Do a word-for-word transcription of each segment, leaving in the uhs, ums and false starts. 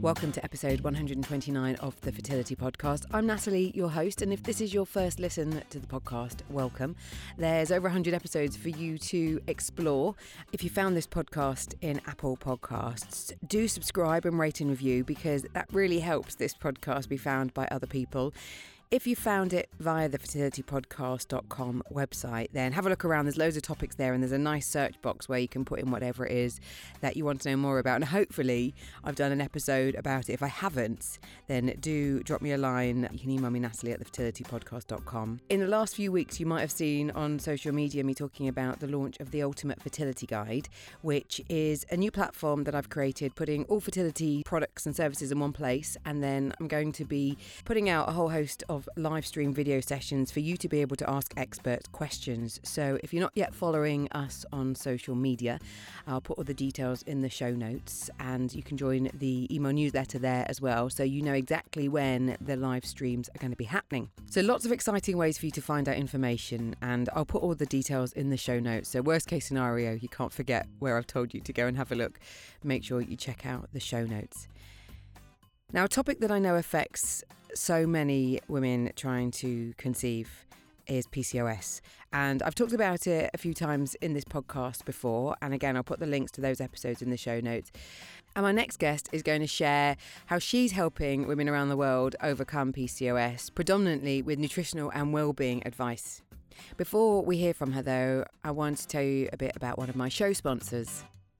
Welcome to episode one hundred twenty-nine of the Fertility Podcast. I'm Natalie, your host, and if this is your first listen to the podcast, welcome. There's over one hundred episodes for you to explore. If you found this podcast in Apple Podcasts, do subscribe and rate and review because that really helps this podcast be found by other people. If you found it via the fertility podcast dot com website, then have a look around. There's loads of topics there and there's a nice search box where you can put in whatever it is that you want to know more about. And hopefully I've done an episode about it. If I haven't, then do drop me a line. You can email me, Natalie at the fertility podcast dot com. In the last few weeks, you might have seen on social media me talking about the launch of the Ultimate Fertility Guide, which is a new platform that I've created, putting all fertility products and services in one place. And then I'm going to be putting out a whole host of of live stream video sessions for you to be able to ask expert questions. So if you're not yet following us on social media, I'll put all the details in the show notes and you can join the email newsletter there as well, so you know exactly when the live streams are going to be happening. So lots of exciting ways for you to find out information, and I'll put all the details in the show notes. So worst case scenario, you can't forget where I've told you to go and have a look. Make sure you check out the show notes. Now, a topic that I know affects so many women trying to conceive is P C O S. And I've talked about it a few times in this podcast before. And again, I'll put the links to those episodes in the show notes. And my next guest is going to share how she's helping women around the world overcome P C O S, predominantly with nutritional and wellbeing advice. Before we hear from her, though, I want to tell you a bit about one of my show sponsors.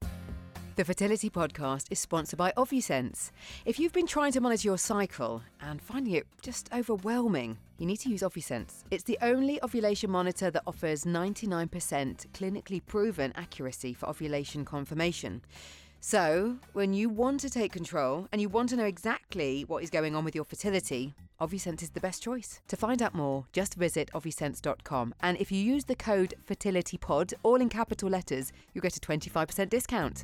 The Fertility Podcast is sponsored by OvuSense. If you've been trying to monitor your cycle and finding it just overwhelming, you need to use OvuSense. It's the only ovulation monitor that offers ninety-nine percent clinically proven accuracy for ovulation confirmation. So, when you want to take control and you want to know exactly what is going on with your fertility, OvuSense is the best choice. To find out more, just visit ovusense dot com. And if you use the code FertilityPod, all in capital letters, you'll get a twenty-five percent discount.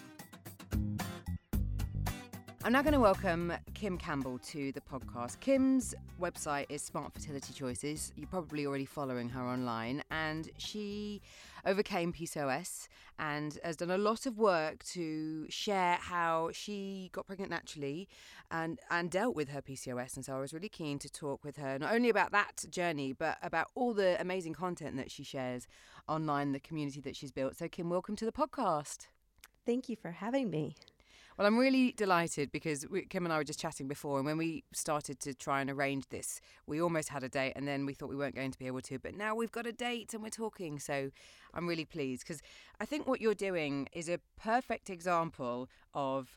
I'm now going to welcome Kim Campbell to the podcast. Kim's website is Smart Fertility Choices. You're probably already following her online. And she overcame P C O S and has done a lot of work to share how she got pregnant naturally and, and dealt with her P C O S. And so I was really keen to talk with her, not only about that journey, but about all the amazing content that she shares online, the community that she's built. So Kim, welcome to the podcast. Thank you for having me. Well, I'm really delighted because we, Kim and I were just chatting before, and when we started to try and arrange this, we almost had a date and then we thought we weren't going to be able to, but now we've got a date and we're talking, so I'm really pleased because I think what you're doing is a perfect example of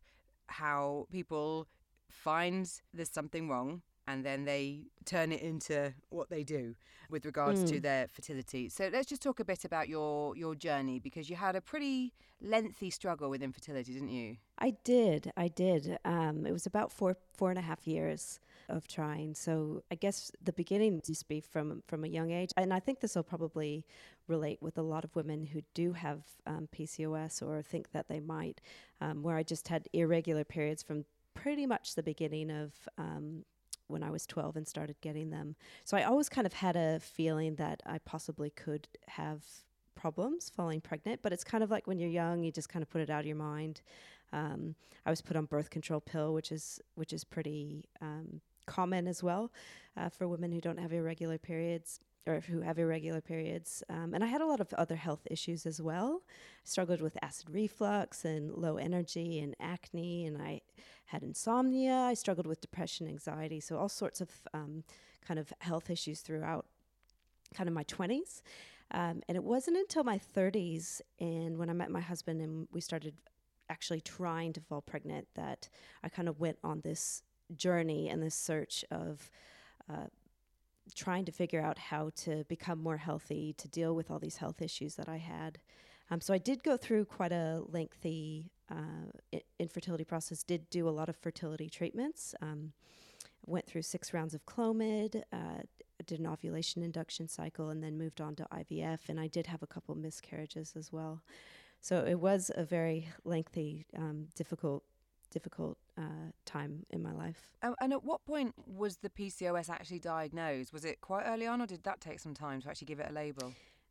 how people find there's something wrong and then they turn it into what they do with regards mm. to their fertility. So let's just talk a bit about your, your journey, because you had a pretty lengthy struggle with infertility, didn't you? I did. I did. Um, it was about four, four and a half years of trying. So I guess the beginning used to be from, from a young age. And I think this will probably relate with a lot of women who do have um, P C O S or think that they might, um, where I just had irregular periods from pretty much the beginning of um when I was twelve and started getting them. So I always kind of had a feeling that I possibly could have problems falling pregnant, but it's kind of like when you're young, you just kind of put it out of your mind. Um, I was put on birth control pill, which is which is pretty um, common as well uh, for women who don't have irregular periods or who have irregular periods. Um, and I had a lot of other health issues as well. I struggled with acid reflux and low energy and acne, and I had insomnia. I struggled with depression, anxiety, so all sorts of um, kind of health issues throughout kind of my twenties. Um, and it wasn't until my thirties and when I met my husband and we started actually trying to fall pregnant that I kind of went on this journey and this search of uh, trying to figure out how to become more healthy, to deal with all these health issues that I had. Um, so I did go through quite a lengthy uh, I- infertility process, did do a lot of fertility treatments, um, went through six rounds of Clomid, uh, did an ovulation induction cycle, and then moved on to I V F. And I did have a couple miscarriages as well. So it was a very lengthy, um, difficult difficult uh, time in my life. Um, and at what point was the P C O S actually diagnosed? Was it quite early on, or did that take some time to actually give it a label?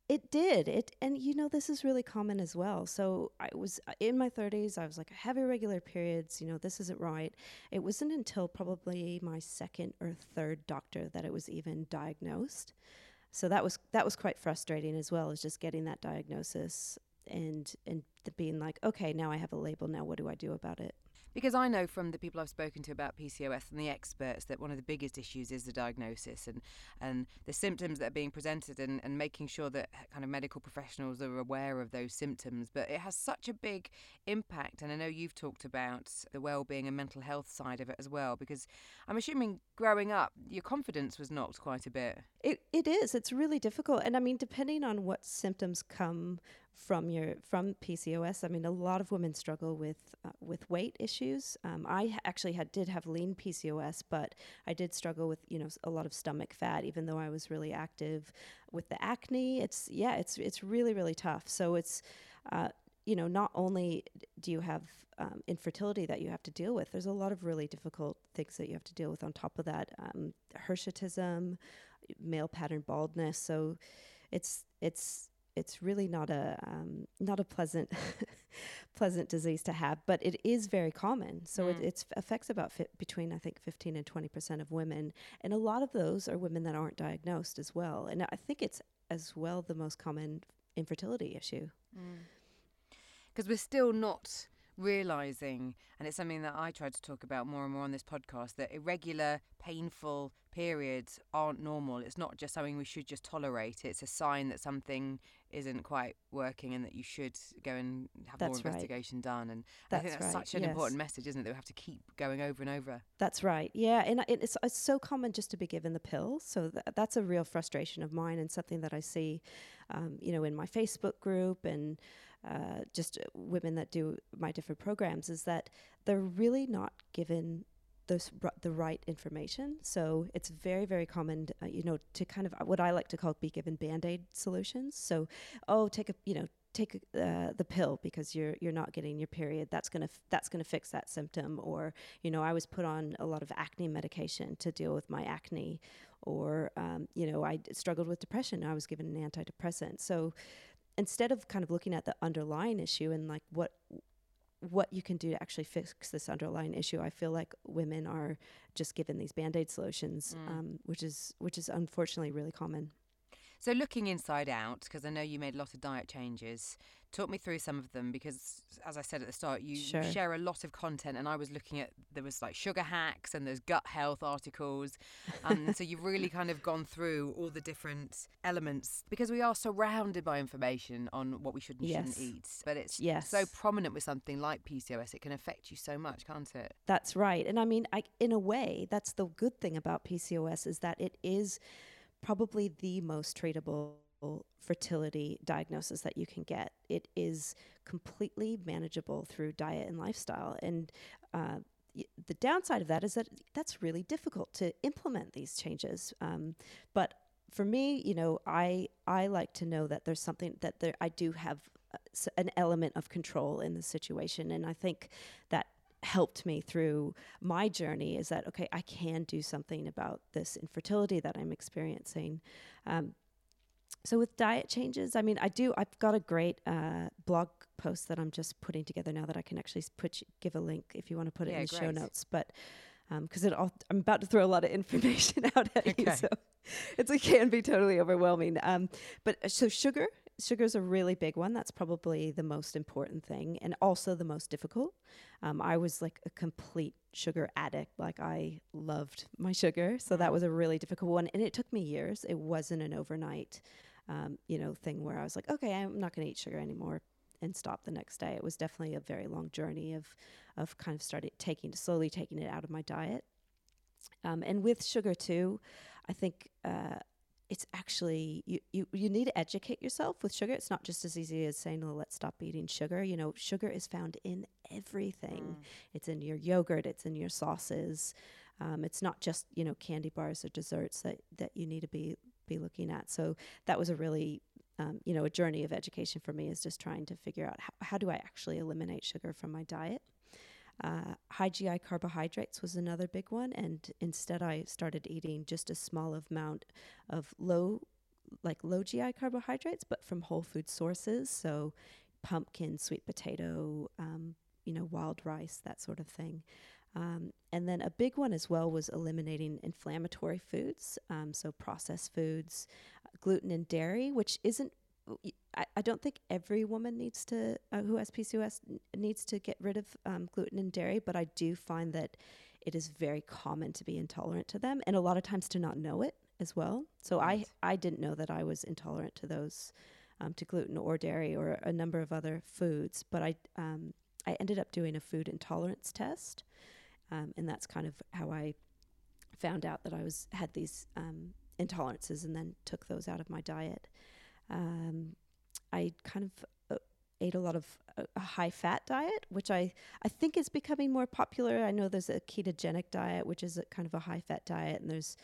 It did. It and you know this is really common as well. So I was uh, in my thirties. I was like, I have irregular periods. You know, this isn't right. It wasn't until probably my second or third doctor that it was even diagnosed. So that was that was quite frustrating as well, as just getting that diagnosis and and the being like, okay, now I have a label. Now what do I do about it? Because I know from the people I've spoken to about P C O S and the experts that one of the biggest issues is the diagnosis and, and the symptoms that are being presented and, and making sure that kind of medical professionals are aware of those symptoms. But it has such a big impact. And I know you've talked about the well-being and mental health side of it as well, because I'm assuming growing up, your confidence was knocked quite a bit. It it is. It's really difficult. And I mean, depending on what symptoms come from your from P C O S, I mean, a lot of women struggle with uh, with weight issues. Um, I ha- actually had did have lean P C O S, but I did struggle with, you know, s- a lot of stomach fat, even though I was really active with the acne. It's yeah, it's it's really really tough. So it's uh, you know, not only do you have um, infertility that you have to deal with, there's a lot of really difficult things that you have to deal with on top of that. Um, hirsutism, male pattern baldness. So it's it's it's really not a um, not a pleasant pleasant disease to have, but it is very common. So Mm. it it's affects about fi- between I think fifteen and twenty percent of women, and a lot of those are women that aren't diagnosed as well. And I think it's as well the most common infertility issue. Because we're still not realizing, and it's something that I try to talk about more and more on this podcast, that irregular, painful periods aren't normal. It's not just something we should just tolerate. It's a sign that something isn't quite working and that you should go and have That's more right. investigation done. And That's I think that's right, such an yes. important message, isn't it, that we have to keep going over and over. That's right. Yeah, and I- it's it's so common just to be given the pill. So th- that's a real frustration of mine, and something that I see, um, you know, in my Facebook group and uh, just uh, women that do my different programs, is that they're really not given those r- the right information. So it's very very common, uh, you know, to kind of uh, what I like to call be given Band-Aid solutions. So, oh, take a you know. take uh, the pill because you're you're not getting your period. That's gonna f- that's gonna fix that symptom. Or you know, I was put on a lot of acne medication to deal with my acne. Or um, you know, I d- struggled with depression. I was given an antidepressant. So instead of kind of looking at the underlying issue and like what what you can do to actually fix this underlying issue, I feel like women are just given these Band-Aid solutions, Mm. um, which is which is unfortunately really common. So looking inside out, because I know you made a lot of diet changes, talk me through some of them, because as I said at the start, you Sure. share a lot of content, and I was looking at, there was like sugar hacks and there's gut health articles. Um, so you've really kind of gone through all the different elements, because we are surrounded by information on what we should and shouldn't Yes. eat. But it's Yes. so prominent with something like P C O S, it can affect you so much, can't it? That's right. And I mean, I, in a way, that's the good thing about P C O S, is that it is probably the most treatable fertility diagnosis that you can get. It is completely manageable through diet and lifestyle. And uh, y- the downside of that is that that's really difficult to implement these changes. Um, but for me, you know, I I like to know that there's something that there I do have uh, s- an element of control in the situation, and I think that helped me through my journey is that, okay, I can do something about this infertility that I'm experiencing. Um, so with diet changes, I mean, I do, I've got a great uh, blog post that I'm just putting together now that I can actually s- put, you- give a link if you want to put it Yeah, in the show great. notes. But because it all, I'm about to throw a lot of information out at you, Okay. so it's, it can be totally overwhelming. Um, but uh, so sugar, sugar is a really big one. That's probably the most important thing, and also the most difficult. Um, I was like a complete sugar addict. Like I loved my sugar, so that Mm. was a really difficult one, and it took me years. It wasn't an overnight, um, you know, thing where I was like, okay, I'm not going to eat sugar anymore and stop the next day. It was definitely a very long journey of, of kind of started taking slowly taking it out of my diet. Um, and with sugar too, I think uh, it's actually you, you you need to educate yourself with sugar. It's not just as easy as saying, "Oh, let's stop eating sugar." You know, sugar is found in everything. Mm. It's in your yogurt. It's in your sauces. Um, it's not just, you know, candy bars or desserts that that you need to be be looking at. So that was a really um, you know, a journey of education for me, is just trying to figure out how, how do I actually eliminate sugar from my diet. Uh, high G I carbohydrates was another big one, and instead I started eating just a small amount of low like low G I carbohydrates, but from whole food sources. So pumpkin, sweet potato, um, you know, wild rice, that sort of thing. Um, and then a big one as well was eliminating inflammatory foods. Um, so processed foods, uh, gluten and dairy, which isn't, I, I don't think every woman needs to, uh, who has P C O S n- needs to get rid of um, gluten and dairy, but I do find that it is very common to be intolerant to them and a lot of times to not know it as well. So Right. I, I didn't know that I was intolerant to those, um, to gluten or dairy or a number of other foods, but I, um, I ended up doing a food intolerance test. Um, and that's kind of how I found out that I was had these um, intolerances, and then took those out of my diet. Um, I kind of uh, ate a lot of uh, a high fat diet, which I, I think is becoming more popular. I know there's a ketogenic diet, which is a kind of a high fat diet, and there's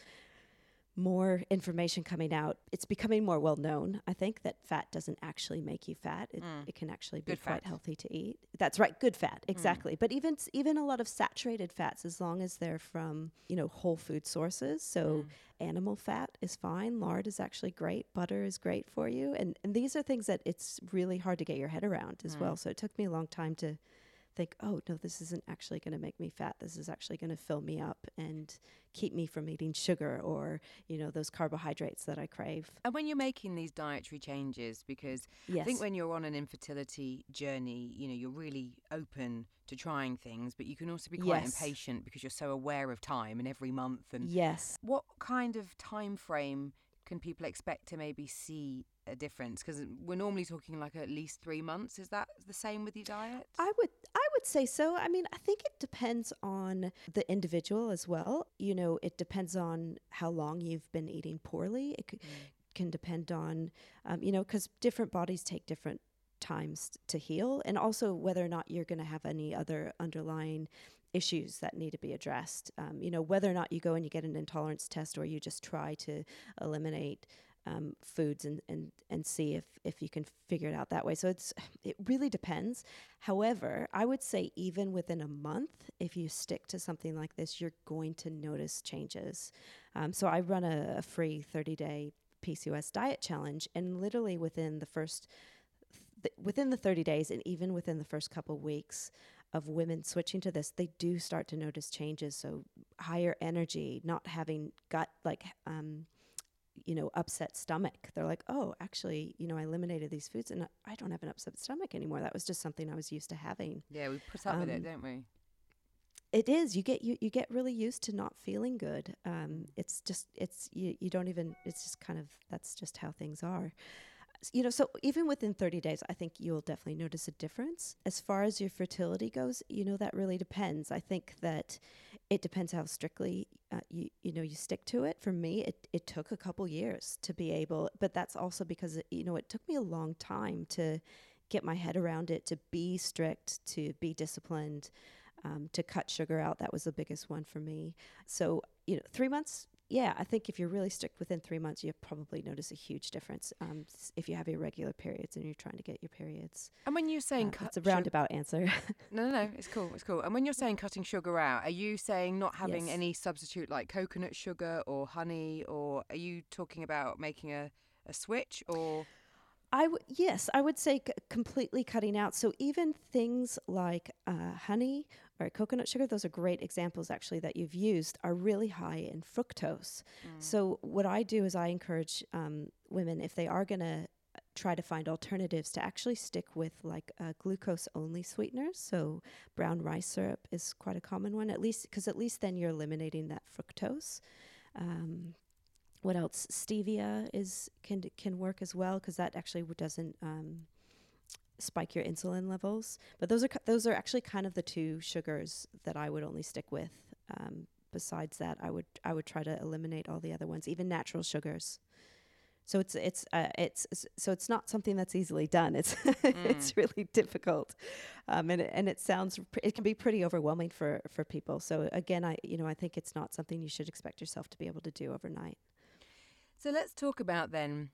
more information coming out. It's becoming more well known, I think, that fat doesn't actually make you fat. It, Mm. it can actually be Good quite fat. healthy to eat. That's right, good fat, exactly. But even s- even a lot of saturated fats, as long as they're from, you know, whole food sources. So animal fat is fine. Lard is actually great. Butter is great for you. And and these are things that it's really hard to get your head around as well. So it took me a long time to think, oh, no, this isn't actually going to make me fat. This is actually going to fill me up and keep me from eating sugar or, you know, those carbohydrates that I crave. And when you're making these dietary changes, because Yes. I think when you're on an infertility journey, you know, you're really open to trying things, but you can also be quite Yes. impatient because you're so aware of time and every month. And Yes. what kind of time frame can people expect to maybe see a difference? Because we're normally talking like at least three months. Is that the same with your diet? I would I would say so. I mean, I think it depends on the individual as well. You know, it depends on how long you've been eating poorly. It c- can depend on, um, you know, because different bodies take different times to heal, and also whether or not you're going to have any other underlying issues that need to be addressed. Um, you know, whether or not you go and you get an intolerance test or you just try to eliminate um, foods and, and, and see if, if you can figure it out that way. So it's it really depends. However, I would say even within a month, if you stick to something like this, you're going to notice changes. Um, so I run a, a free thirty-day P C O S diet challenge, and literally within the first th- within the thirty days, and even within the first couple weeks of women switching to this, they do start to notice changes. So higher energy, not having gut like um, you know, upset stomach. They're like, oh, actually, you know, I eliminated these foods and I don't have an upset stomach anymore. That was just something I was used to having. Yeah, we put up with it, Um, don't we? It is. You get you, you get really used to not feeling good. Um, it's just it's you, you don't even. It's just kind of that's just how things are. S- You know, so even within thirty days, I think you'll definitely notice a difference. As far as your fertility goes, you know, that really depends. I think that it depends how strictly uh, you you know you stick to it. For me, it it took a couple years to be able, but that's also because it, you know it took me a long time to get my head around it, to be strict, to be disciplined, um, to cut sugar out. That was the biggest one for me. So, you know, three months, yeah, I think if you're really strict within three months, you probably notice a huge difference um, s- if you have irregular periods and you're trying to get your periods. And when you're saying Uh, cut it's a sugar, roundabout answer. no, no, no, it's cool, it's cool. And when you're saying cutting sugar out, are you saying not having Yes. any substitute like coconut sugar or honey, or are you talking about making a, a switch or? I w- yes, I would say c- completely cutting out. So even things like uh, honey or coconut sugar, those are great examples actually that you've used, are really high in fructose. So what I do is I encourage um, women, if they are going to try to find alternatives, to actually stick with like uh, glucose only sweeteners. So brown rice syrup is quite a common one, at least because at least then you're eliminating that fructose. Um, what else? Stevia is can can work as well because that actually w- doesn't um, spike your insulin levels. But those are ki- those are actually kind of the two sugars that I would only stick with. Um, besides that, I would I would try to eliminate all the other ones, even natural sugars. So it's it's uh, it's s- so it's not something that's easily done. It's it's really difficult, um, and it, and it sounds pr- it can be pretty overwhelming for for people. So again, I you know I think it's not something you should expect yourself to be able to do overnight. So let's talk about then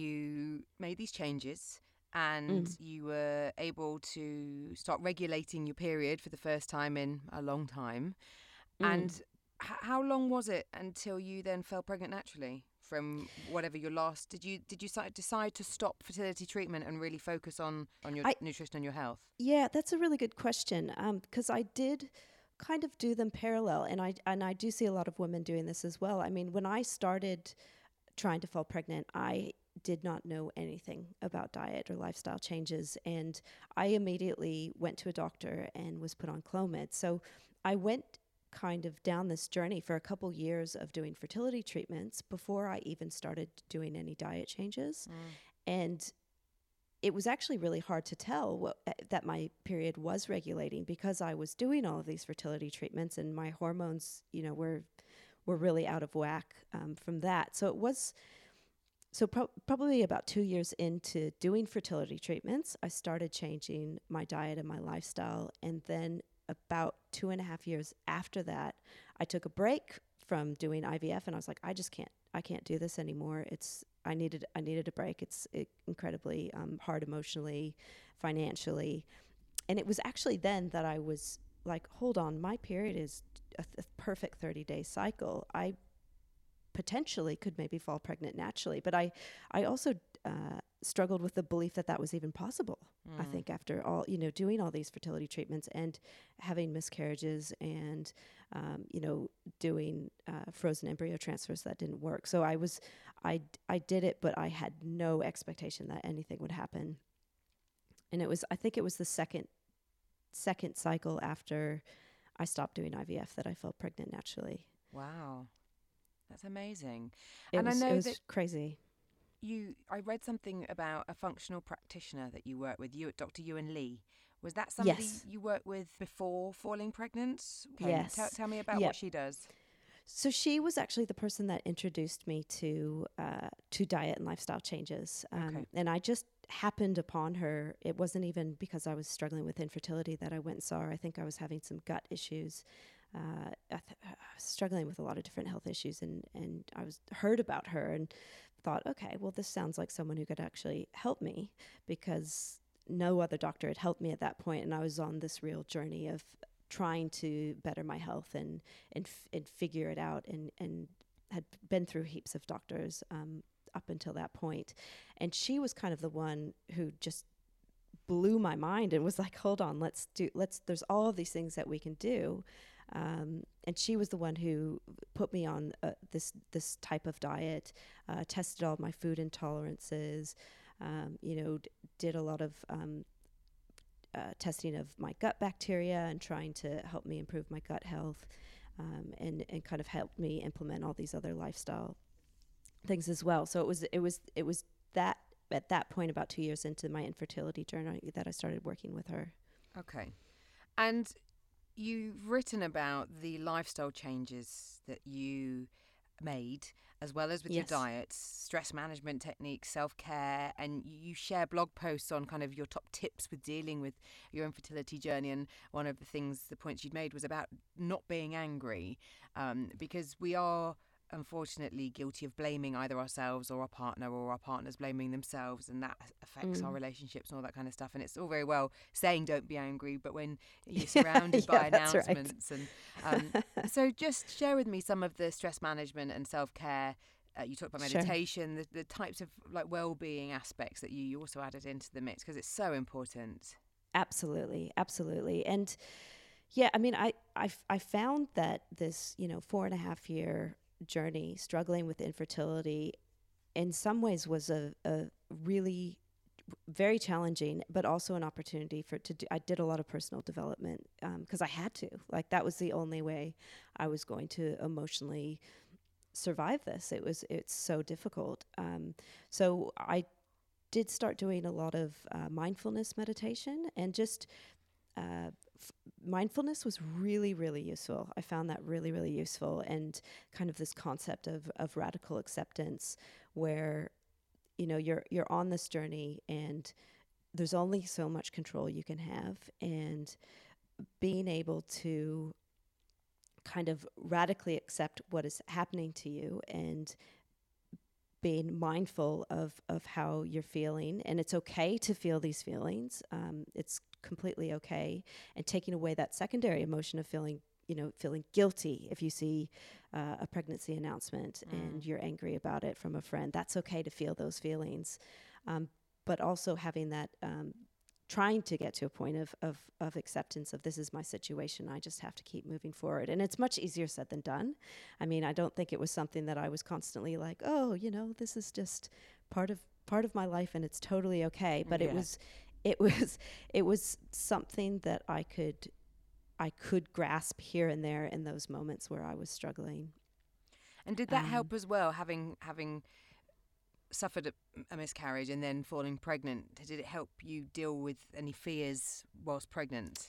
you made these changes and Mm. you were able to start regulating your period for the first time in a long time. Mm. And h- how long was it until you then fell pregnant naturally from whatever your last? Did you did you si- decide to stop fertility treatment and really focus on on your I, nutrition and your health? Yeah, that's a really good question. Um, because I did kind of do them parallel, and I and I do see a lot of women doing this as well. I mean, when I started trying to fall pregnant, I did not know anything about diet or lifestyle changes, and I immediately went to a doctor and was put on Clomid. So I went kind of down this journey for a couple years of doing fertility treatments before I even started doing any diet changes. Mm. And it was actually really hard to tell what, uh, that my period was regulating, because I was doing all of these fertility treatments and my hormones, you know, were were really out of whack um, from that. So it was, so pro- probably about two years into doing fertility treatments, I started changing my diet and my lifestyle. And then about two and a half years after that, I took a break from doing I V F, and I was like, I just can't, I can't do this anymore. It's, I needed, I needed a break. It's it, incredibly um, hard emotionally, financially. And it was actually then that I was like, hold on, my period is a, th- a perfect thirty day cycle. I potentially could maybe fall pregnant naturally, but I, I also uh, struggled with the belief that that was even possible. Mm. I think after all, you know, doing all these fertility treatments and having miscarriages and, um, you know, doing uh, frozen embryo transfers that didn't work. So I was, I, I did it, but I had no expectation that anything would happen. And it was, I think it was the second, second cycle after I stopped doing I V F that I fell pregnant naturally. Wow. That's amazing. It and was, I know it was that crazy. You, I read something about a functional practitioner that you work with, you, Doctor Yuan Lee. Was that somebody Yes. you worked with before falling pregnant? Okay. Yes. Tell, tell me about yep. what she does. So she was actually the person that introduced me to uh, to diet and lifestyle changes. Um, okay. And I just happened upon her. It wasn't even because I was struggling with infertility that I went and saw her. I think I was having some gut issues. Uh, I, th- I was struggling with a lot of different health issues, and, and I was heard about her and thought, okay, well, this sounds like someone who could actually help me, because no other doctor had helped me at that point, and I was on this real journey of trying to better my health and and, f- and figure it out, and, and had been through heaps of doctors um, up until that point. And she was kind of the one who just blew my mind and was like, hold on, let's do, let's, there's all of these things that we can do. Um, and she was the one who put me on uh, this this type of diet, uh, tested all of my food intolerances, um, you know, d- did a lot of um, uh, testing of my gut bacteria and trying to help me improve my gut health, um, and and kind of helped me implement all these other lifestyle things as well. So it was it was it was that at that point, about two years into my infertility journey, that I started working with her. Okay. And you've written about the lifestyle changes that you made, as well as with Yes. your diets, stress management techniques, self-care, and you share blog posts on kind of your top tips with dealing with your infertility journey. And one of the things, the points you'd made was about not being angry, um, because we are unfortunately guilty of blaming either ourselves or our partner, or our partners blaming themselves, and that affects mm. our relationships and all that kind of stuff. And it's all very well saying don't be angry, but when you're surrounded yeah, by announcements right. and um, so just share with me some of the stress management and self-care. Uh, you talked about meditation, sure. the, the types of like well-being aspects that you, you also added into the mix, because it's so important. Absolutely, absolutely. And yeah, I mean, I, I, I found that this, you know, four and a half year journey struggling with infertility in some ways was a, a really very challenging, but also an opportunity for to do. I did a lot of personal development because um, I had to. Like, that was the only way I was going to emotionally survive this. It was it's so difficult. Um, so I did start doing a lot of uh, mindfulness meditation, and just uh, f- mindfulness was really, really useful. I found that really, really useful, and kind of this concept of of radical acceptance, where you know you're you're on this journey and there's only so much control you can have, and being able to kind of radically accept what is happening to you and being mindful of of how you're feeling, and it's okay to feel these feelings. Um, it's completely okay, and taking away that secondary emotion of feeling, you know, feeling guilty if you see uh, a pregnancy announcement Mm. and you're angry about it from a friend. That's okay to feel those feelings. Um, but also having that, um, trying to get to a point of, of, of acceptance of this is my situation. I just have to keep moving forward. And it's much easier said than done. I mean, I don't think it was something that I was constantly like, oh, you know, this is just part of part of my life and it's totally okay. But Yeah. it was, it was, it was something that I could, I could grasp here and there in those moments where I was struggling. And did that Um, help as well, having having suffered a, a miscarriage and then falling pregnant? Did it help you deal with any fears whilst pregnant?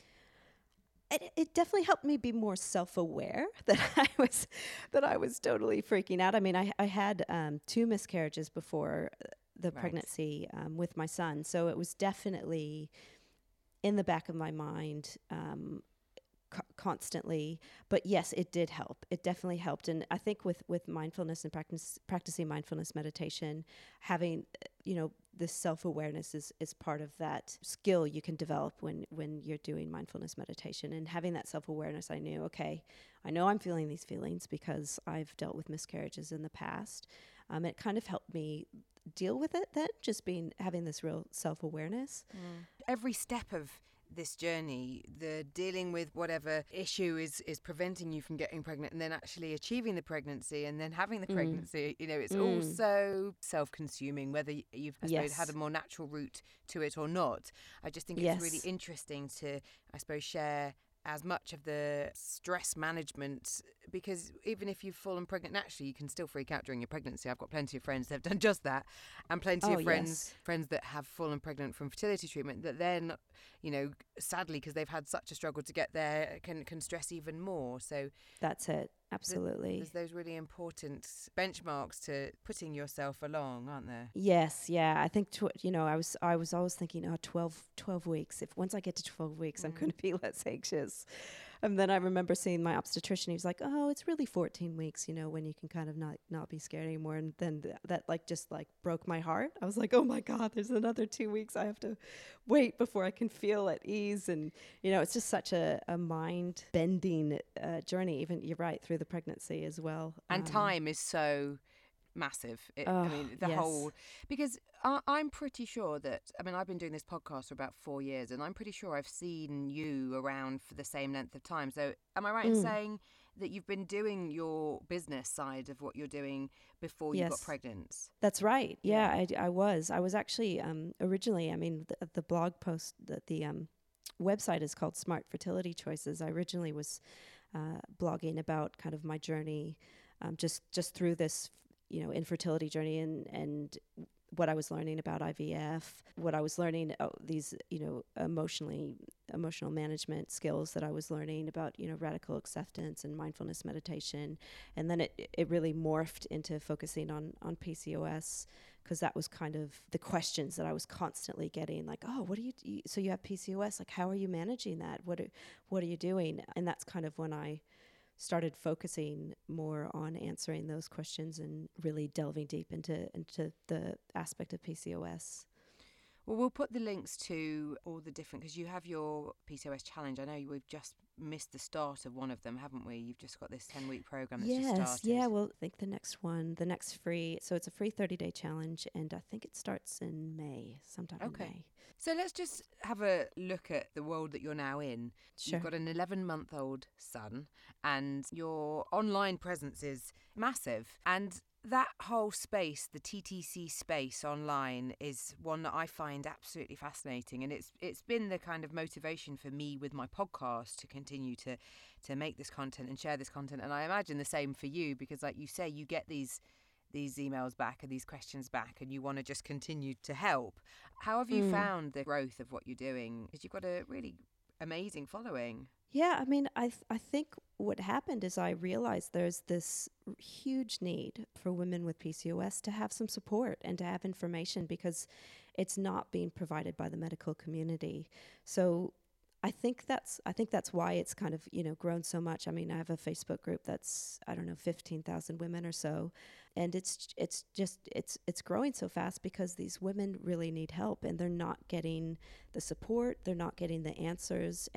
It, it definitely helped me be more self-aware that I was that I was totally freaking out. I mean, I, I had um, two miscarriages before the Right. pregnancy um, with my son, so it was definitely in the back of my mind um, co- constantly. But yes, it did help. It definitely helped, and I think with with mindfulness and practice practicing mindfulness meditation, having uh, you know this self-awareness is is part of that skill you can develop when when you're doing mindfulness meditation. And having that self-awareness, I knew, okay, I know I'm feeling these feelings because I've dealt with miscarriages in the past. Um, it kind of helped me deal with it then, just being having this real self-awareness. Mm. Every step of this journey, the dealing with whatever issue is is preventing you from getting pregnant and then actually achieving the pregnancy and then having the Mm. pregnancy, you know, it's all Mm. so self-consuming, whether y- you've, I suppose, Yes. had a more natural route to it or not. I just think it's Yes. really interesting to, I suppose, share as much of the stress management, because even if you've fallen pregnant naturally, you can still freak out during your pregnancy. I've got plenty of friends that have done just that, and plenty Oh, of friends yes. friends that have fallen pregnant from fertility treatment that then, you know, sadly, because they've had such a struggle to get there, can can stress even more. So That's it. th- Absolutely. there's those really important benchmarks to putting yourself along, aren't there? Yes, yeah. I think tw- you know, I was I was always thinking, oh, twelve, twelve weeks. If once I get to twelve weeks, I'm Mm. going to be less anxious. And then I remember seeing my obstetrician. He was like, "Oh, it's really fourteen weeks. You know, when you can kind of not not be scared anymore." And then th- that like just like broke my heart. I was like, "Oh my God, there's another two weeks. I have to wait before I can feel at ease." And you know, it's just such a, a mind bending uh, journey. Even you're right through the pregnancy as well. And Um, time is so massive. It, I Oh, mean, the yes. whole, because I, I'm pretty sure that, I mean, I've been doing this podcast for about four years and I'm pretty sure I've seen you around for the same length of time. So am I right in Mm. saying that you've been doing your business side of what you're doing before you got Yes. pregnant? That's right. Yeah. Yeah, I, I was. I was actually um, originally. I mean, the, the blog post, the, the um, website is called Smart Fertility Choices. I originally was uh, blogging about kind of my journey, um, just just through this, you know, infertility journey and and what I was learning about I V F, what I was learning, oh, these, you know, emotionally emotional management skills that I was learning about, you know, radical acceptance and mindfulness meditation. And then it, it really morphed into focusing on, on P C O S, because that was kind of the questions that I was constantly getting, like, oh, what do you, you so you have P C O S, like, how are you managing that? What are, what are you doing? And that's kind of when I started focusing more on answering those questions and really delving deep into into the aspect of P C O S. Well, we'll put the links to all the different, because you have your P C O S challenge. I know we've just missed the start of one of them, haven't we? You've just got this ten-week program that's just Yes, started. yeah. Well, I think the next one, the next free, so it's a free thirty-day challenge, and I think it starts in May, sometime Okay. in May. So let's just have a look at the world that you're now in. Sure. You've got an eleven-month-old son, and your online presence is massive. And that whole space, the T T C space online, is one that I find absolutely fascinating. And it's it's been the kind of motivation for me with my podcast to continue to, to make this content and share this content. And I imagine the same for you, because like you say, you get these these emails back and these questions back and you want to just continue to help. How have you Mm. found the growth of what you're doing? Because you've got a really amazing following. Yeah, I mean, I th- I think what happened is I realized there's this r- huge need for women with P C O S to have some support and to have information, because it's not being provided by the medical community. So I think that's I think that's why it's kind of, you know, grown so much. I mean, I have a Facebook group that's, I don't know, fifteen thousand women or so, and it's it's just it's it's growing so fast because these women really need help and they're not getting the support, they're not getting the answers, and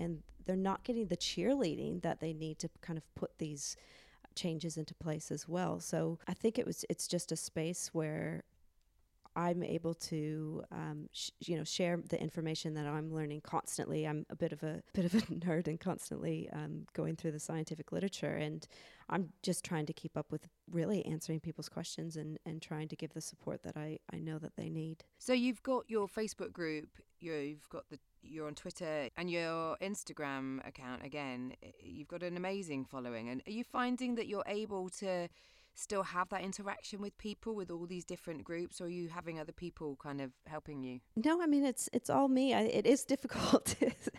they're not getting the cheerleading that they need to kind of put these changes into place as well. So I think it was it's just a space where I'm able to, um, sh- you know, share the information that I'm learning constantly. I'm a bit of a bit of a nerd and constantly um, going through the scientific literature, and I'm just trying to keep up with really answering people's questions and, and trying to give the support that I, I know that they need. So you've got your Facebook group, you've got the you're on Twitter and your Instagram account again. You've got an amazing following, and are you finding that you're able to still have that interaction with people with all these different groups, or are you having other people kind of helping you? No, I mean, it's it's all me. I, it is difficult.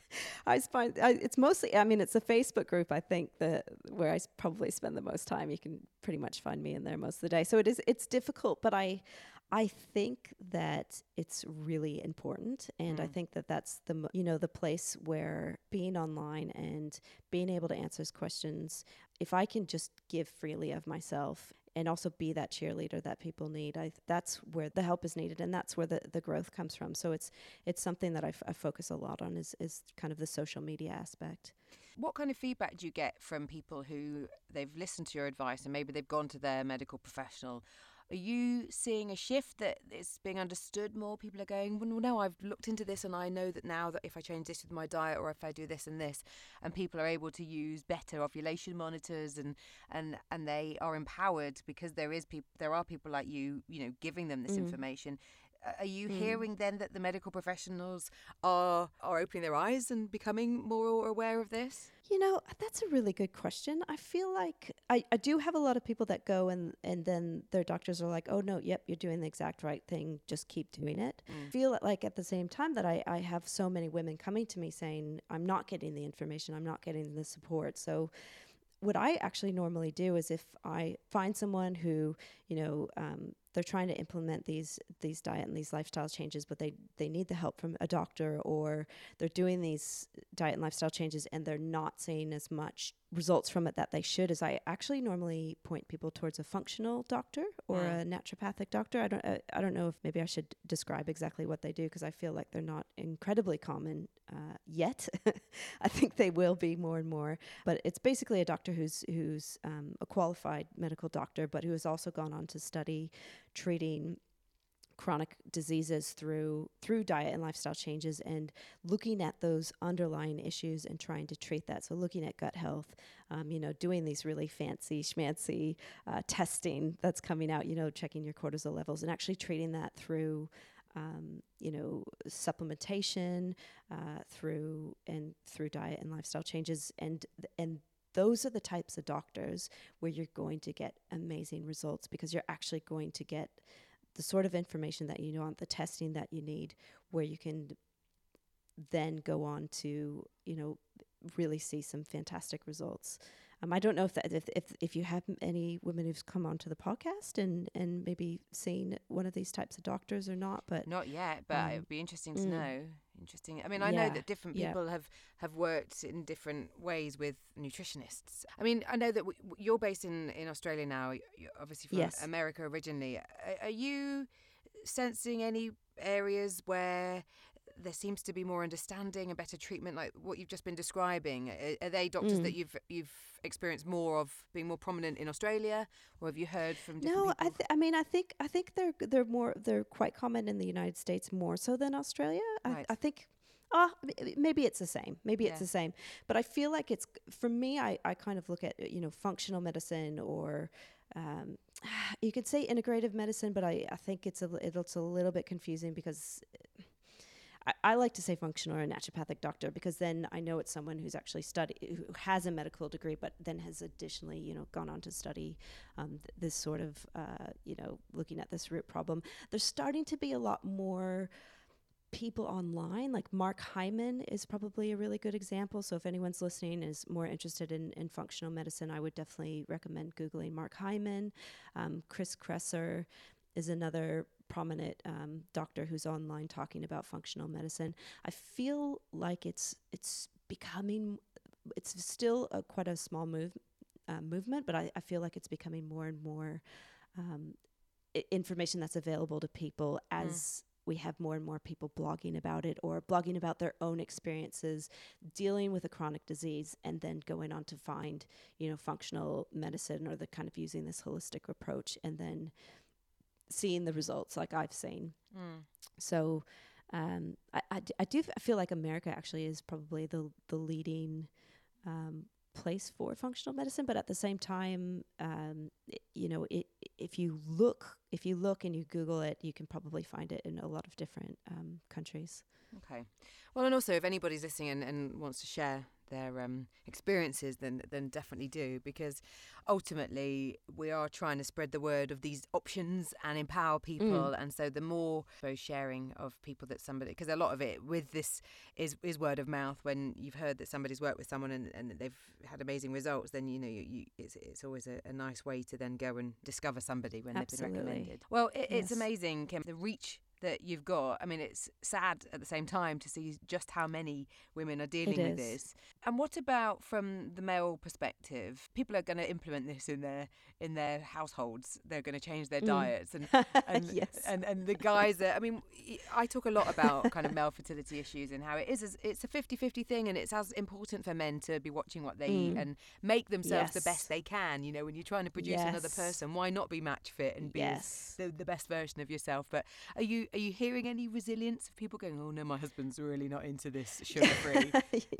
I find I, it's mostly, I mean, it's a Facebook group, I think, that where I s- probably spend the most time. You can pretty much find me in there most of the day. So it is, it's difficult, but I, I think that it's really important. And Mm. I think that that's the, mo- you know, the place where being online and being able to answer those questions, if I can just give freely of myself and also be that cheerleader that people need, I that's where the help is needed, and that's where the, the growth comes from. So it's it's something that I, f- I focus a lot on is, is kind of the social media aspect. What kind of feedback do you get from people who they've listened to your advice and maybe they've gone to their medical professional? Are you seeing a shift that it's being understood more? People are going, well, no, I've looked into this and I know that now that if I change this with my diet or if I do this and this, and people are able to use better ovulation monitors and and, and they are empowered because there is peop- there are people like you, you know, giving them this Mm. information. Are you Mm. hearing then that the medical professionals are are opening their eyes and becoming more aware of this? You know, that's a really good question. I feel like I, I do have a lot of people that go and, and then their doctors are like, oh, no, yep, you're doing the exact right thing. Just keep doing it. Mm. I feel it like at the same time that I, I have so many women coming to me saying, I'm not getting the information, I'm not getting the support. So what I actually normally do is if I find someone who, you know, um, they're trying to implement these these diet and these lifestyle changes, but they, they need the help from a doctor, or they're doing these diet and lifestyle changes and they're not seeing as much results from it that they should, is I actually normally point people towards a functional doctor or Mm. a naturopathic doctor. I don't uh, I don't know if maybe I should describe exactly what they do, because I feel like they're not incredibly common uh, yet. I think they will be more and more. But it's basically a doctor who's who's um, a qualified medical doctor, but who has also gone on to study treating chronic diseases through through diet and lifestyle changes, and looking at those underlying issues and trying to treat that. So looking at gut health, um, you know, doing these really fancy schmancy uh, testing that's coming out, you know, checking your cortisol levels and actually treating that through Um, you know, supplementation, uh, through and through diet and lifestyle changes, and and those are the types of doctors where you're going to get amazing results, because you're actually going to get the sort of information that you want, the testing that you need, where you can then go on to, you know, really see some fantastic results. Um, I don't know if that if, if if you have any women who've come onto the podcast and, and maybe seen one of these types of doctors or not, but Not yet, but um, it'd be interesting to mm. know. Interesting. I mean, I know Yeah, that different yeah. people have, have worked in different ways with nutritionists. I mean, I know that w- w- you're based in, in Australia now, y- you're obviously from Yes. America originally. Are, are you sensing any areas where there seems to be more understanding and better treatment, like what you've just been describing? Are, are they doctors Mm. that you've you've experienced more of being more prominent in Australia, or have you heard from different No, people? I th- I mean I think I think they're they're more they're quite common in the United States more so than Australia. I, Right. I think uh, m- maybe it's the same. Maybe it's Yeah. the same. But I feel like it's, for me, I, I kind of look at, you know, functional medicine, or um, you could say integrative medicine, but I, I think it's a, li- it's a little bit confusing, because I, I like to say functional or a naturopathic doctor, because then I know it's someone who's actually studied, who has a medical degree, but then has additionally, you know, gone on to study um, th- this sort of, uh, you know, looking at this root problem. There's starting to be a lot more people online. Like Mark Hyman is probably a really good example. So if anyone's listening and is more interested in, in functional medicine, I would definitely recommend Googling Mark Hyman. Um, Chris Kresser is another prominent um, doctor who's online talking about functional medicine. I feel like it's it's becoming, it's still a, quite a small move uh, movement, but I, I feel like it's becoming more and more um, I- information that's available to people as we have more and more people blogging about it or blogging about their own experiences dealing with a chronic disease and then going on to find, you know, functional medicine or the kind of using this holistic approach and then seeing the results like I've seen. Mm. So um, I, I, d- I do f- feel like America actually is probably the, the leading um, place for functional medicine, but at the same time, um, it, you know, it, if you look, if you look and you Google it, you can probably find it in a lot of different um, countries. Okay. Well, and also if anybody's listening and, and wants to share their um, experiences, then then definitely do, because ultimately we are trying to spread the word of these options and empower people. Mm. And so the more so sharing of people that somebody, because a lot of it with this is, is word of mouth. When you've heard that somebody's worked with someone and, and they've had amazing results, then you know you, you it's it's always a, a nice way to then go and discover somebody when Absolutely. They've been recommended. Well, it, yes. it's amazing, Kim, the reach that you've got. I mean, it's sad at the same time to see just how many women are dealing with this. And what about from the male perspective? People are going to implement this in their in their households. They're going to change their mm. diets and and, yes. and and the guys are, I mean, I talk a lot about kind of male fertility issues and how it is it's a fifty-fifty thing, and it's as important for men to be watching what they mm. eat and make themselves yes. the best they can. You know, when you're trying to produce yes. another person, why not be match fit and be yes. the, the best version of yourself? But are you Are you hearing any resilience of people going, oh no, my husband's really not into this sugar free?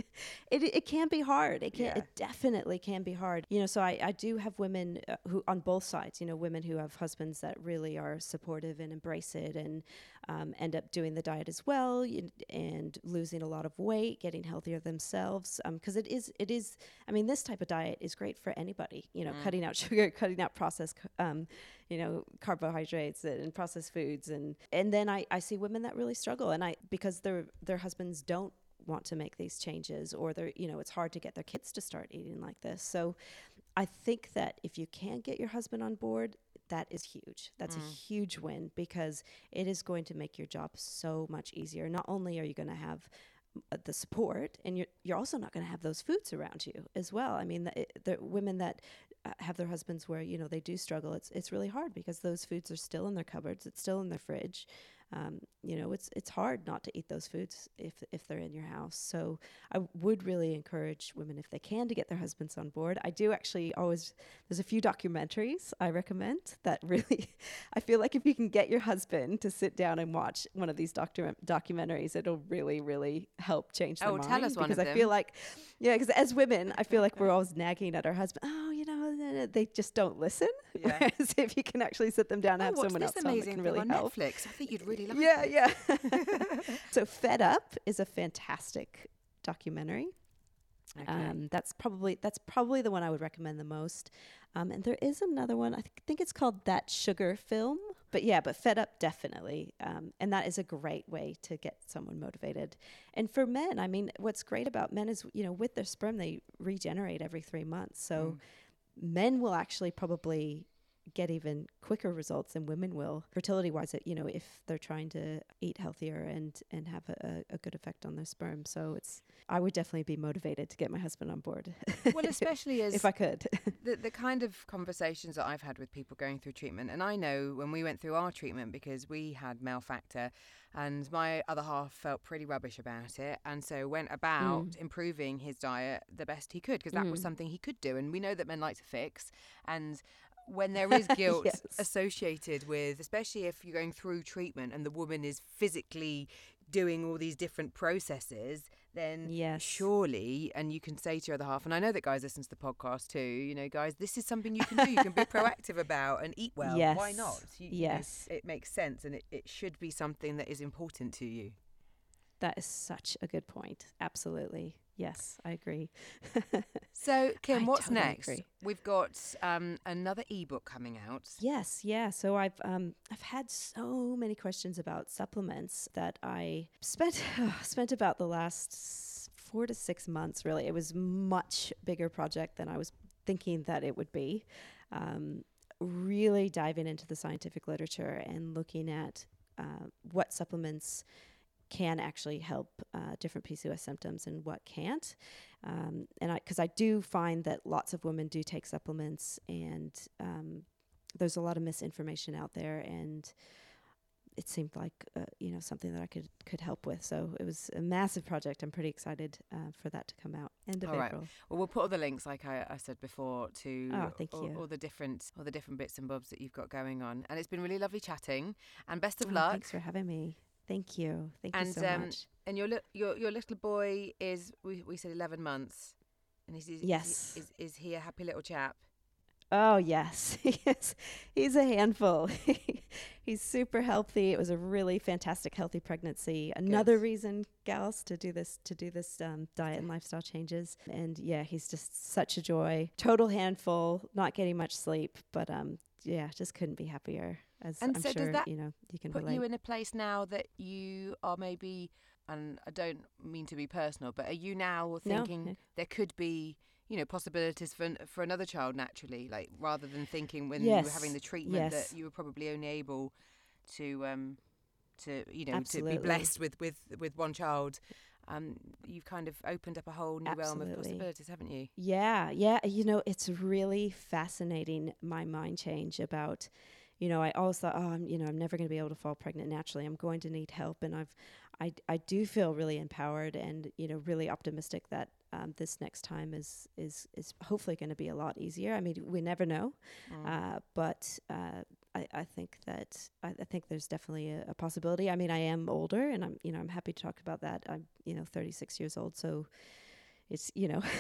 it it can be hard. It can yeah. it definitely can be hard. You know, so I, I do have women uh, who on both sides. You know, women who have husbands that really are supportive and embrace it and um, end up doing the diet as well and, and losing a lot of weight, getting healthier themselves. Because um, it is it is. I mean, this type of diet is great for anybody. You know, mm. cutting out sugar, cutting out processed. Um, you know, carbohydrates and processed foods. And, and then I, I see women that really struggle. And I, because their, their husbands don't want to make these changes, or they're, you know, it's hard to get their kids to start eating like this. So I think that if you can get your husband on board, that is huge. That's mm. a huge win, because it is going to make your job so much easier. Not only are you going to have the support, and you're you're also not going to have those foods around you as well. I mean, the, the women that uh, have their husbands where, you know, they do struggle, it's it's really hard because those foods are still in their cupboards, it's still in their fridge. Um, you know, it's it's hard not to eat those foods if if they're in your house. So I would really encourage women, if they can, to get their husbands on board. I do actually always, there's a few documentaries I recommend that really, I feel like if you can get your husband to sit down and watch one of these docu- documentaries, it'll really, really help change their oh, mind. Tell us one because of I them. feel like, yeah, because as women, I feel like we're always nagging at our husband. Oh, you know, they just don't listen. Yeah. Whereas if you can actually sit them down and oh, have someone else on, it can really on help. Netflix. I think you'd really like yeah, it. Yeah, So Fed Up is a fantastic documentary. Okay. Um, that's probably that's probably the one I would recommend the most. Um, and there is another one. I th- think it's called That Sugar Film. But yeah, but Fed Up definitely. Um, and that is a great way to get someone motivated. And for men, I mean, what's great about men is, you know, with their sperm, they regenerate every three months. So mm. men will actually probably get even quicker results than women will, fertility wise, you know, if they're trying to eat healthier and and have a, a good effect on their sperm. So it's, I would definitely be motivated to get my husband on board. Well, especially as if I could. the the kind of conversations that I've had with people going through treatment, and I know when we went through our treatment, because we had male factor and my other half felt pretty rubbish about it, and so went about mm. improving his diet the best he could, because that mm. was something he could do. And we know that men like to fix, and when there is guilt yes. associated with, especially if you're going through treatment and the woman is physically doing all these different processes, then yes. surely, and you can say to your other half, and I know that guys listen to the podcast too, you know, guys, this is something you can do. You can be proactive about and eat well. Yes. Why not? You, yes. You know, it makes sense, and it, it should be something that is important to you. That is such a good point. Absolutely. Yes, I agree. So, Kim, I what's totally next? Agree. We've got um, another ebook coming out. Yes, yeah. So I've um, I've had so many questions about supplements that I spent spent about the last four to six months. Really, it was a much bigger project than I was thinking that it would be. Um, really diving into the scientific literature and looking at uh, what supplements can actually help uh, different P C O S symptoms and what can't. Um, and I, because I do find that lots of women do take supplements, and um, there's a lot of misinformation out there, and it seemed like uh, you know something that I could could help with. So it was a massive project. I'm pretty excited uh, for that to come out end of all April. Right. Well, we'll put all the links, like I, I said before, to oh, thank all, you. all the different all the different bits and bobs that you've got going on. And it's been really lovely chatting. And best of oh, luck. Thanks for having me. Thank you. Thank and, you so um, much. And your li- your your little boy is we we said eleven months, and he's, he's yes. Is, is is he a happy little chap? Oh yes, yes. He's a handful. He's super healthy. It was a really fantastic, healthy pregnancy. Another Good. reason, gals, to do this to do this um, diet and lifestyle changes. And yeah, he's just such a joy. Total handful. Not getting much sleep, but um, yeah, just couldn't be happier. As and I'm so sure does that you know you can put relate. you in a place now that you are maybe, and I don't mean to be personal, but are you now thinking no. there could be, you know, possibilities for for another child naturally, like rather than thinking when yes. you were having the treatment yes. that you were probably only able to um to you know Absolutely. to be blessed with with with one child. Um, you've kind of opened up a whole new Absolutely. realm of possibilities, haven't you? Yeah, yeah. You know, it's really fascinating, my mind change about, you know, I always thought, oh, I'm, you know, I'm never going to be able to fall pregnant naturally. I'm going to need help. And I've, I, I do feel really empowered and, you know, really optimistic that um, this next time is, is, is hopefully going to be a lot easier. I mean, we never know. Mm. Uh, but uh, I, I think that, I, I think there's definitely a, a possibility. I mean, I am older and I'm, you know, I'm happy to talk about that. I'm, you know, thirty-six years old. So it's, you know,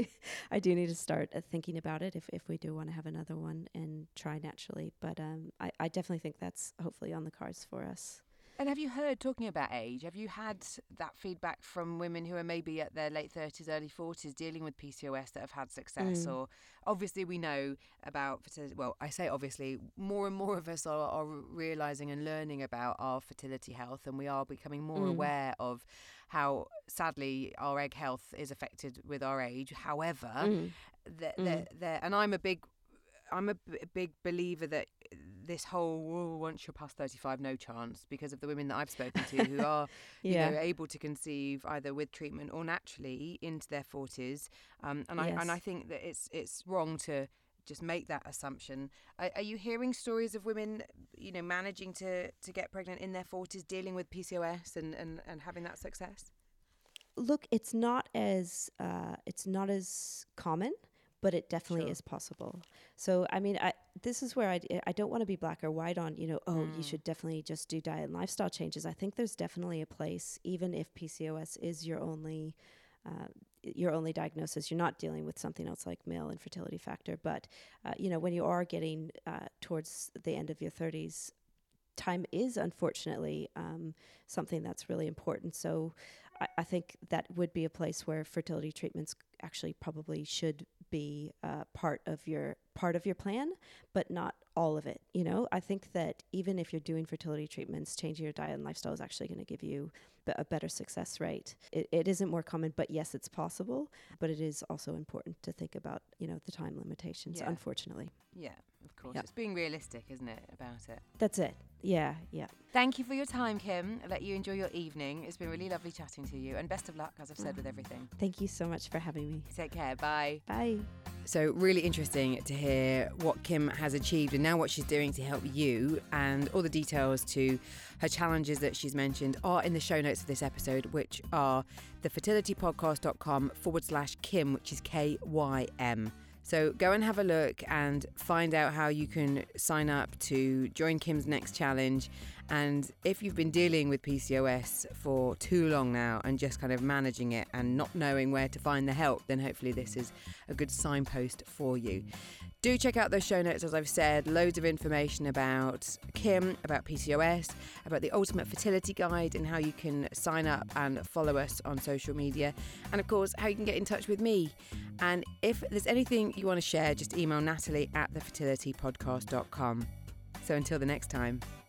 I do need to start uh, thinking about it if, if we do want to have another one and try naturally. But um, I, I definitely think that's hopefully on the cards for us. And have you heard, talking about age, have you had that feedback from women who are maybe at their late thirties, early forties dealing with P C O S that have had success? Mm. Or obviously we know about fertility. Well, I say obviously, more and more of us are, are realising and learning about our fertility health, and we are becoming more Mm. aware of how sadly our egg health is affected with our age. However, Mm. they're, Mm. they're, they're, and I'm a big I'm a b- big believer that this whole oh, once you're past thirty-five, no chance, because of the women that I've spoken to who are yeah. you know, able to conceive either with treatment or naturally into their forties. Um, and yes. I and I think that it's it's wrong to just make that assumption. Are, are you hearing stories of women, you know, managing to, to get pregnant in their forties, dealing with P C O S and, and, and having that success? Look, it's not as uh, it's not as common, but it definitely Sure. is possible. So, I mean, I, this is where I, I don't want to be black or white on, you know, oh, Mm. you should definitely just do diet and lifestyle changes. I think there's definitely a place, even if P C O S is your only uh, your only diagnosis, you're not dealing with something else like male infertility factor. But, uh, you know, when you are getting uh, towards the end of your thirties, time is unfortunately um, something that's really important. So I, I think that would be a place where fertility treatments actually probably should be uh, part of your part of your plan, but not all of it. You know, I think that even if you're doing fertility treatments, changing your diet and lifestyle is actually going to give you b- a better success rate. It, it isn't more common, but yes, it's possible. But it is also important to think about, you know, the time limitations. Yeah. Unfortunately, Yeah, of course. Yeah. It's being realistic, isn't it, about it? that's it. Yeah, yeah. Thank you for your time, Kim. I'll let you enjoy your evening. It's been really lovely chatting to you. And best of luck, as I've said, with everything. Thank you so much for having me. Take care. Bye. Bye. So really interesting to hear what Kim has achieved and now what she's doing to help you, and all the details to her challenges that she's mentioned are in the show notes of this episode, which are thefertilitypodcast.com forward slash Kim, which is K Y M. So go and have a look and find out how you can sign up to join Kim's next challenge. And if you've been dealing with P C O S for too long now and just kind of managing it and not knowing where to find the help, then hopefully this is a good signpost for you. Do check out those show notes, as I've said. Loads of information about Kim, about P C O S, about the Ultimate Fertility Guide and how you can sign up and follow us on social media. And of course, how you can get in touch with me. And if there's anything you want to share, just email Natalie at the fertility podcast dot com. So until the next time.